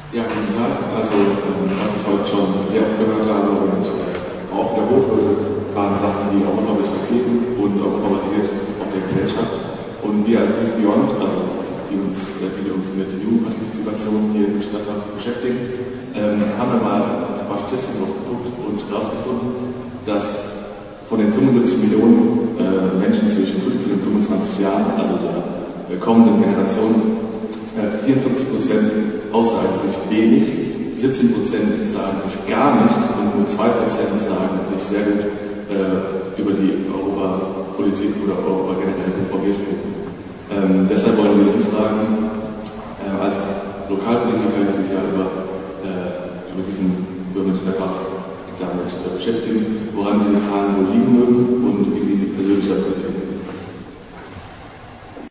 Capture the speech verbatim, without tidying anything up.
Ja, guten Tag. Also, ähm, was ich heute schon sehr oft gehört habe und äh, auch wiederholt waren Sachen, die Europa betrachten und Europa basiert auf der Gesellschaft. Und wir als Youth Beyond, also die, uns, die wir uns mit Jugendpartizipation hier im Stadtrat beschäftigen, ähm, haben wir mal ein paar Statistiken rausgeguckt und herausgefunden, dass von den fünfundsiebzig Millionen äh, Menschen zwischen fünfzehn und fünfundzwanzig Jahren, also der äh, kommenden Generation, äh, vierundfünfzig Prozent aussagen sich wenig, siebzehn Prozent sagen sich gar nicht und nur zwei Prozent sagen sich sehr gut äh, über die Europapolitik oder Europa generell informiert fühlen. Ähm, deshalb wollen wir Sie fragen, äh, als Lokalpolitiker, die sich ja über, äh, über diesen Bürgermeisterrat damit äh, beschäftigen, woran diese Zahlen wohl liegen mögen und wie Sie persönlich damit empfinden.